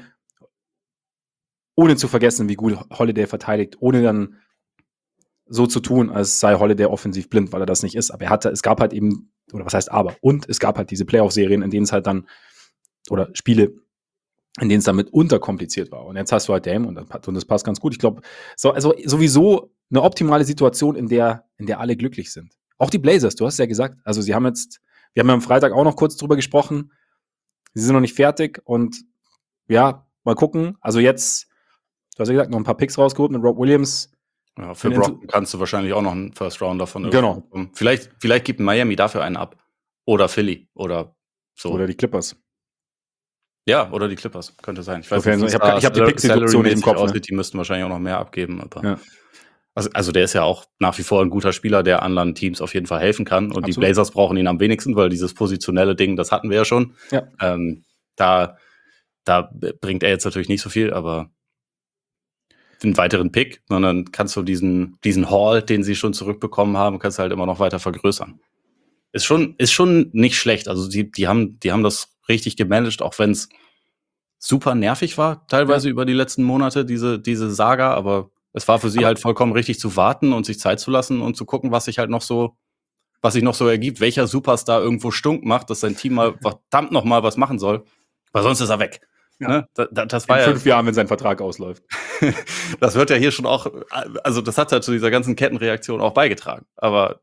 zu vergessen, wie gut Holiday verteidigt, ohne dann so zu tun, als sei Holiday offensiv blind, weil er das nicht ist. Aber es gab halt eben, oder was heißt aber, und es gab halt diese Playoff-Serien, in denen es halt dann, oder Spiele, in denen es dann mitunter kompliziert war. Und jetzt hast du halt Dame und das passt ganz gut. Ich glaube, also sowieso eine optimale Situation, in der alle glücklich sind. Auch die Blazers, du hast ja gesagt, also wir haben ja am Freitag auch noch kurz drüber gesprochen, sie sind noch nicht fertig und ja, Mal gucken. Also jetzt, du hast ja gesagt, noch ein paar Picks rausgeholt mit Rob Williams. Ja, für Brockton kannst du wahrscheinlich auch noch einen First Rounder von Genau. bekommen. Vielleicht gibt Miami dafür einen ab. Oder Philly oder so. Oder die Clippers. Ja, oder die Clippers, könnte sein. Ich weiß Sofern, nicht, ich hab die Pick-Situation nicht im Kopf. aussieht, die müssten wahrscheinlich auch noch mehr abgeben. Aber Ja. also der ist ja auch nach wie vor ein guter Spieler, der anderen Teams auf jeden Fall helfen kann. Und Absolut. Die Blazers brauchen ihn am wenigsten, weil dieses positionelle Ding, das hatten wir ja schon. Ja. Da bringt er jetzt natürlich nicht so viel, aber einen weiteren Pick, sondern kannst du diesen Haul, den sie schon zurückbekommen haben, kannst du halt immer noch weiter vergrößern. Ist schon nicht schlecht. Also die haben das richtig gemanagt, auch wenn es super nervig war, teilweise über die letzten Monate, diese Saga, aber es war für sie halt vollkommen richtig zu warten und sich Zeit zu lassen und zu gucken, was sich noch so ergibt, welcher Superstar irgendwo stunk macht, dass sein Team mal verdammt noch mal was machen soll, weil sonst ist er weg. Ja. Ne? Das war in 5 Jahren, wenn sein Vertrag ausläuft. Das wird ja hier schon auch, also das hat ja zu dieser ganzen Kettenreaktion auch beigetragen. Aber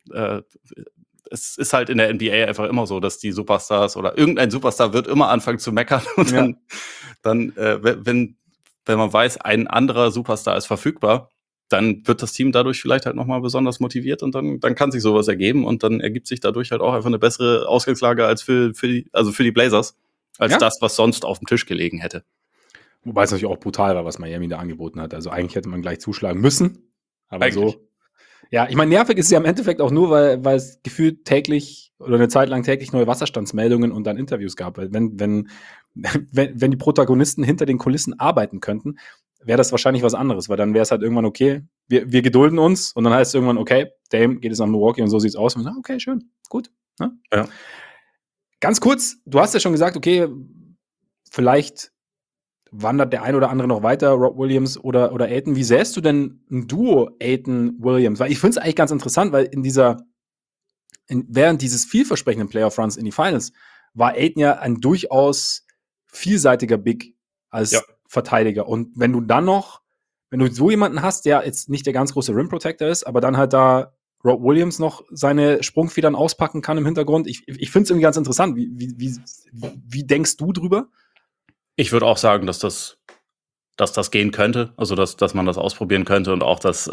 es ist halt in der NBA einfach immer so, dass die Superstars oder irgendein Superstar wird immer anfangen zu meckern. Und dann wenn man weiß, ein anderer Superstar ist verfügbar, dann wird das Team dadurch vielleicht halt nochmal besonders motiviert und dann kann sich sowas ergeben und dann ergibt sich dadurch halt auch einfach eine bessere Ausgangslage als für die Blazers, als das, was sonst auf dem Tisch gelegen hätte. Wobei es natürlich auch brutal war, was Miami da angeboten hat. Also eigentlich hätte man gleich zuschlagen müssen. Aber eigentlich. So. Ja, ich meine, nervig ist es ja im Endeffekt auch nur, weil es gefühlt täglich oder eine Zeit lang täglich neue Wasserstandsmeldungen und dann Interviews gab. Weil wenn die Protagonisten hinter den Kulissen arbeiten könnten, wäre das wahrscheinlich was anderes, weil dann wäre es halt irgendwann okay, wir gedulden uns und dann heißt es irgendwann, okay, Dame geht es nach Milwaukee und so sieht's aus. Und wir sagen, okay, schön, gut. Ne? Ja. Ganz kurz, du hast ja schon gesagt, okay, vielleicht wandert der ein oder andere noch weiter, Rob Williams oder Ayton. Wie sähst du denn ein Duo Ayton-Williams? Weil ich finde es eigentlich ganz interessant, weil während dieses vielversprechenden Playoff-Runs in die Finals war Ayton ja ein durchaus vielseitiger Big als Verteidiger. Und wenn du so jemanden hast, der jetzt nicht der ganz große Rim-Protector ist, aber dann halt da Rob Williams noch seine Sprungfedern auspacken kann im Hintergrund. Ich finde es irgendwie ganz interessant. Wie denkst du drüber? Ich würde auch sagen, dass das gehen könnte, also dass man das ausprobieren könnte und auch, dass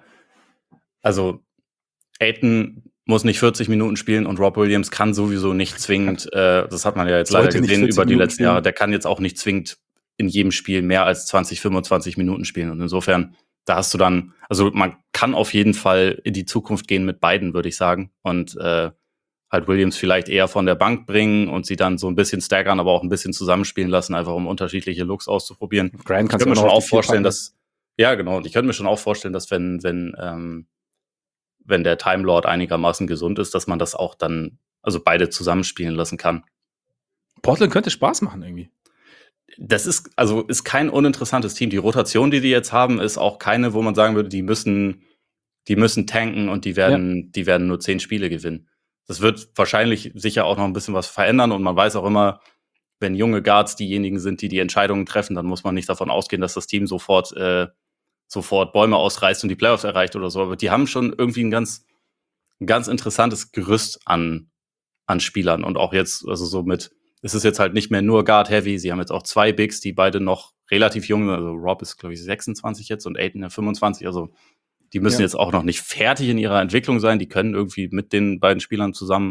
also Ayton muss nicht 40 Minuten spielen und Rob Williams kann sowieso nicht zwingend, das hat man ja jetzt leider gesehen über die letzten Jahre, der kann jetzt auch nicht zwingend in jedem Spiel mehr als 20, 25 Minuten spielen und insofern, da hast du dann, also man kann auf jeden Fall in die Zukunft gehen mit beiden, würde ich sagen, und halt Williams vielleicht eher von der Bank bringen und sie dann so ein bisschen staggern, aber auch ein bisschen zusammenspielen lassen, einfach um unterschiedliche Looks auszuprobieren. Grant ich könnte mir schon auch vorstellen, dass und ich könnte mir schon auch vorstellen, dass wenn der Time Lord einigermaßen gesund ist, dass man das auch dann, also beide zusammenspielen lassen kann. Portland könnte Spaß machen irgendwie. Das ist kein uninteressantes Team. Die Rotation, die jetzt haben, ist auch keine, wo man sagen würde, die müssen tanken und die werden nur 10 Spiele gewinnen. Das wird wahrscheinlich sicher auch noch ein bisschen was verändern und man weiß auch immer, wenn junge Guards diejenigen sind, die Entscheidungen treffen, dann muss man nicht davon ausgehen, dass das Team sofort Bäume ausreißt und die Playoffs erreicht oder so. Aber die haben schon irgendwie ein ganz interessantes Gerüst an Spielern und auch jetzt, also so es ist jetzt halt nicht mehr nur Guard-Heavy, sie haben jetzt auch 2 Bigs, die beide noch relativ jung sind, also Rob ist, glaube ich, 26 jetzt und Ayton 25, also die müssen jetzt auch noch nicht fertig in ihrer Entwicklung sein. Die können irgendwie mit den beiden Spielern zusammen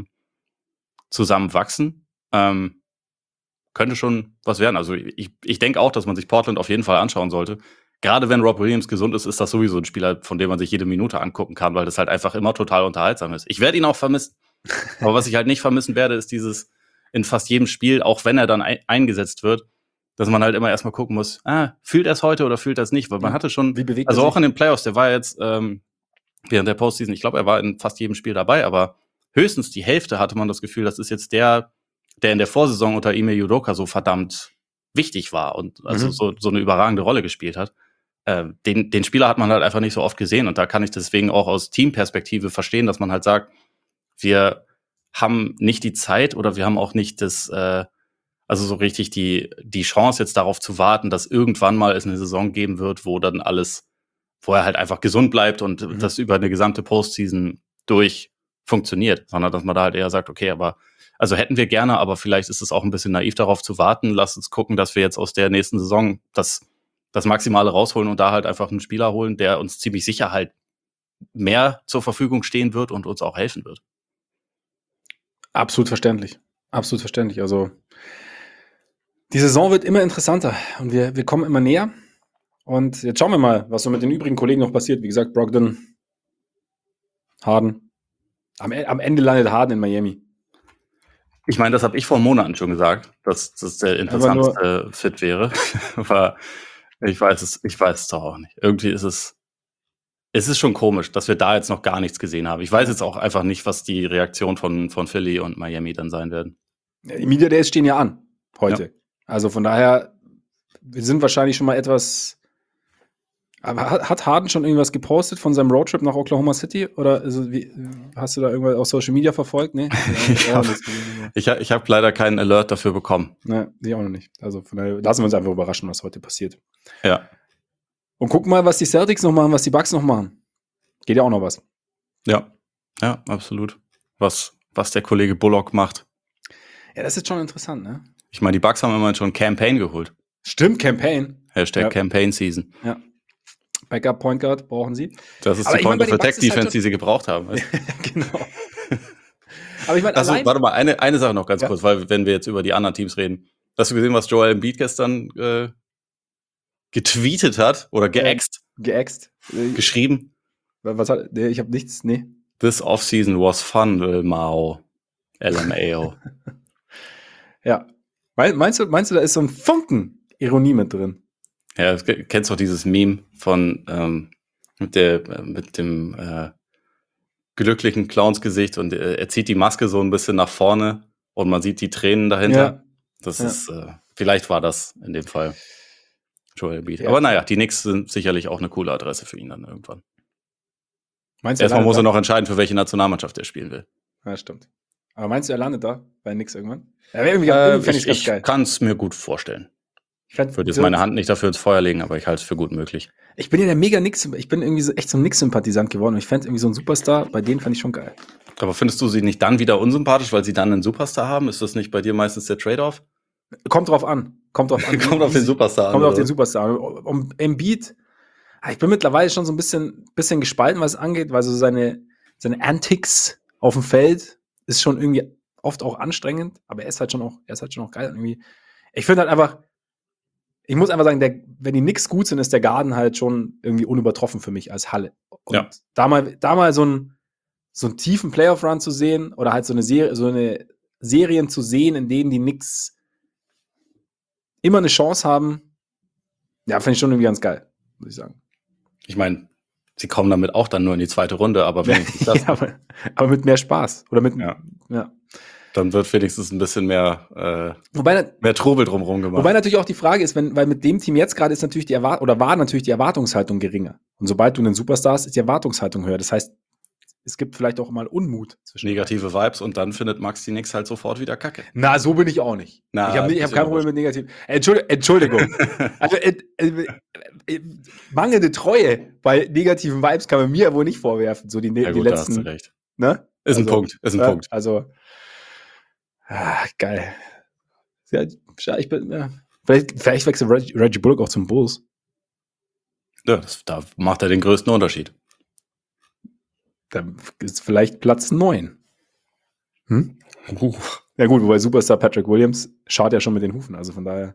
wachsen. Könnte schon was werden. Also ich denke auch, dass man sich Portland auf jeden Fall anschauen sollte. Gerade wenn Rob Williams gesund ist, ist das sowieso ein Spieler, von dem man sich jede Minute angucken kann, weil das halt einfach immer total unterhaltsam ist. Ich werde ihn auch vermissen. Aber was ich halt nicht vermissen werde, ist dieses in fast jedem Spiel, auch wenn er dann eingesetzt wird, dass man halt immer erstmal gucken muss, fühlt er es heute oder fühlt er es nicht? Weil man hatte schon, also auch in den Playoffs, der war jetzt während der Postseason, ich glaube, er war in fast jedem Spiel dabei, aber höchstens die Hälfte hatte man das Gefühl, das ist jetzt der in der Vorsaison unter Ime Udoka so verdammt wichtig war und also so eine überragende Rolle gespielt hat. Den Spieler hat man halt einfach nicht so oft gesehen und da kann ich deswegen auch aus Teamperspektive verstehen, dass man halt sagt, wir haben nicht die Zeit oder wir haben auch nicht das also so richtig die Chance jetzt darauf zu warten, dass irgendwann mal es eine Saison geben wird, wo er halt einfach gesund bleibt und das über eine gesamte Postseason durch funktioniert, sondern dass man da halt eher sagt, okay, also hätten wir gerne, aber vielleicht ist es auch ein bisschen naiv darauf zu warten. Lass uns gucken, dass wir jetzt aus der nächsten Saison das Maximale rausholen und da halt einfach einen Spieler holen, der uns ziemlich sicher halt mehr zur Verfügung stehen wird und uns auch helfen wird. Absolut verständlich. Absolut verständlich. Also die Saison wird immer interessanter und wir kommen immer näher. Und jetzt schauen wir mal, was so mit den übrigen Kollegen noch passiert. Wie gesagt, Brogdon, Harden. Am Ende landet Harden in Miami. Ich meine, das habe ich vor Monaten schon gesagt, dass das der interessanteste Fit wäre. Aber ich weiß es doch auch nicht. Irgendwie ist es schon komisch, dass wir da jetzt noch gar nichts gesehen haben. Ich weiß jetzt auch einfach nicht, was die Reaktion von Philly und Miami dann sein werden. Die Media Days stehen ja an heute. Ja. Also von daher, wir sind wahrscheinlich schon mal etwas. Aber hat Harden schon irgendwas gepostet von seinem Roadtrip nach Oklahoma City? Oder hast du da irgendwas auf Social Media verfolgt? Nee? Ich habe leider keinen Alert dafür bekommen. Ne, ich auch noch nicht. Also von daher lassen wir uns einfach überraschen, was heute passiert. Ja. Und gucken mal, was die Celtics noch machen, was die Bucks noch machen. Geht ja auch noch was. Ja, absolut. Was der Kollege Bullock macht. Ja, das ist schon interessant, ne? Ich meine, die Bucks haben immerhin schon Campaign geholt. Stimmt, Campaign. Hashtag Campaign Season. Ja. Backup Point Guard brauchen sie. Das ist die Point of Attack Defense, die sie gebraucht haben. Genau. Aber ich meine, warte mal, eine Sache noch ganz kurz, weil wenn wir jetzt über die anderen Teams reden. Hast du gesehen, was Joel Embiid gestern getweetet hat oder geäxt? Geschrieben? Was hat? Nee, ich habe nichts. Nee. This offseason was fun, Lil Mao. LMAO. Ja. Meinst du, da ist so ein Funken Ironie mit drin? Ja, du kennst doch dieses Meme von mit dem glücklichen Clownsgesicht und er zieht die Maske so ein bisschen nach vorne und man sieht die Tränen dahinter. Ja. Das ist, vielleicht war das in dem Fall Joel Embiid. Ja. Aber naja, die Knicks sind sicherlich auch eine coole Adresse für ihn dann irgendwann. Erstmal muss er noch entscheiden, für welche Nationalmannschaft er spielen will. Ja, stimmt. Aber meinst du, er landet da bei Knicks irgendwann? Ja, irgendwie ich kann es mir gut vorstellen. Ich würde jetzt meine Hand nicht dafür ins Feuer legen, aber ich halte es für gut möglich. Ich bin ja der mega Knicks, ich bin irgendwie echt so ein Knicks-Sympathisant geworden und ich fände irgendwie so einen Superstar, bei denen fand ich schon geil. Aber findest du sie nicht dann wieder unsympathisch, weil sie dann einen Superstar haben? Ist das nicht bei dir meistens der Trade-off? Kommt drauf an. Kommt auf den Superstar an. Kommt auf den Superstar. Um Embiid, ich bin mittlerweile schon so ein bisschen gespalten, was es angeht, weil so seine Antics auf dem Feld ist schon irgendwie oft auch anstrengend, aber er ist halt schon auch geil. Irgendwie. Ich finde halt einfach, ich muss einfach sagen, wenn die Knicks gut sind, ist der Garden halt schon irgendwie unübertroffen für mich als Halle. Und da mal so einen tiefen Playoff-Run zu sehen oder halt so eine Serien zu sehen, in denen die Knicks immer eine Chance haben, ja, finde ich schon irgendwie ganz geil, muss ich sagen. Ich meine, sie kommen damit auch dann nur in die zweite Runde, aber wenigstens das. Ja, aber mit mehr Spaß. Oder mit, ja. Dann wird wenigstens ein bisschen mehr Trubel drumherum gemacht. Wobei natürlich auch die Frage ist, weil mit dem Team jetzt gerade ist natürlich war natürlich die Erwartungshaltung geringer. Und sobald du einen Superstar hast, ist die Erwartungshaltung höher. Das heißt, es gibt vielleicht auch mal Unmut zwischen negative Vibes und dann findet Max die Knicks halt sofort wieder kacke. Na, so bin ich auch nicht. Ich habe kein Problem mit negativen. Entschuldigung. Also mangelnde Treue bei negativen Vibes kann man mir wohl nicht vorwerfen. So die letzten. Da hast du recht. Ne? Ist ein Punkt. Also geil. Ja, ich bin, vielleicht wechselt Reggie Bullock auch zum Bulls. Ja, da macht er den größten Unterschied. Da ist vielleicht Platz 9. Ja gut, wobei Superstar Patrick Williams schaut ja schon mit den Hufen, also von daher.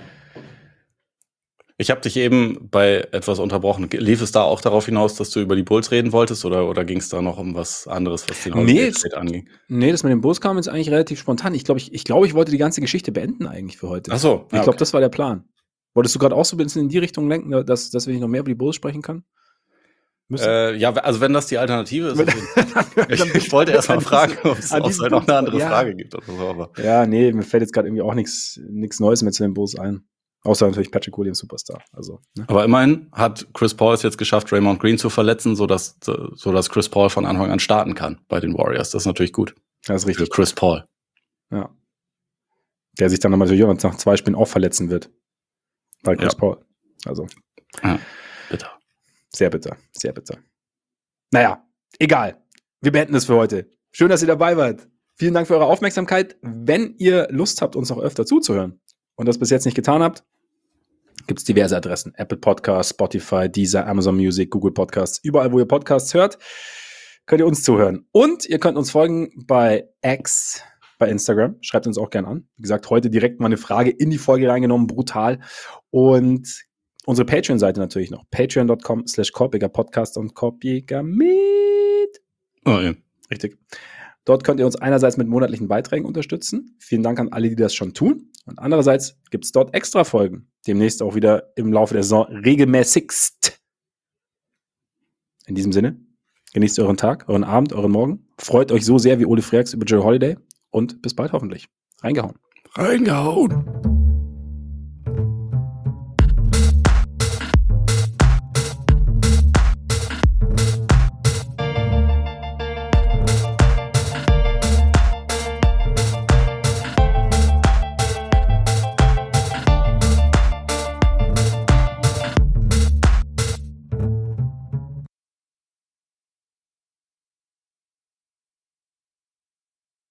Ich habe dich eben bei etwas unterbrochen. Lief es da auch darauf hinaus, dass du über die Bulls reden wolltest oder ging es da noch um was anderes, was den Holiday anging? Nee, das mit den Bulls kam jetzt eigentlich relativ spontan. Ich glaube, ich wollte die ganze Geschichte beenden eigentlich für heute. Ach so. Ich glaube, das war der Plan. Wolltest du gerade auch so ein bisschen in die Richtung lenken, dass wir nicht noch mehr über die Bulls sprechen können? Ja, also wenn das die Alternative ist. Ich wollte erst mal fragen, ob es halt noch eine andere Frage gibt. Oder so, aber. Ja, nee, mir fällt jetzt gerade irgendwie auch nichts Neues mehr zu den Bulls ein. Außer natürlich Patrick Williams Superstar. Also, ne? Aber immerhin hat Chris Paul es jetzt geschafft, Draymond Green zu verletzen, sodass Chris Paul von Anfang an starten kann bei den Warriors. Das ist natürlich gut. Das ist richtig. Für Chris Paul. Ja. Der sich dann natürlich nach 2 Spielen auch verletzen wird. Bei Chris Paul. Also. Ja, bitter. Sehr bitter, sehr bitter. Naja, egal. Wir beenden es für heute. Schön, dass ihr dabei wart. Vielen Dank für eure Aufmerksamkeit. Wenn ihr Lust habt, uns noch öfter zuzuhören und das bis jetzt nicht getan habt, gibt es diverse Adressen. Apple Podcasts, Spotify, Deezer, Amazon Music, Google Podcasts. Überall, wo ihr Podcasts hört, könnt ihr uns zuhören. Und ihr könnt uns folgen bei X, bei Instagram. Schreibt uns auch gerne an. Wie gesagt, heute direkt mal eine Frage in die Folge reingenommen. Brutal. Und unsere Patreon-Seite natürlich noch. Patreon.com/KorbjägerPodcast und Korbjäger mit. Oh, ja. Richtig. Dort könnt ihr uns einerseits mit monatlichen Beiträgen unterstützen. Vielen Dank an alle, die das schon tun. Und andererseits gibt es dort extra Folgen. Demnächst auch wieder im Laufe der Saison regelmäßigst. In diesem Sinne, genießt euren Tag, euren Abend, euren Morgen. Freut euch so sehr wie Ole Freaks über Joe Holiday. Und bis bald hoffentlich. Reingehauen. Reingehauen.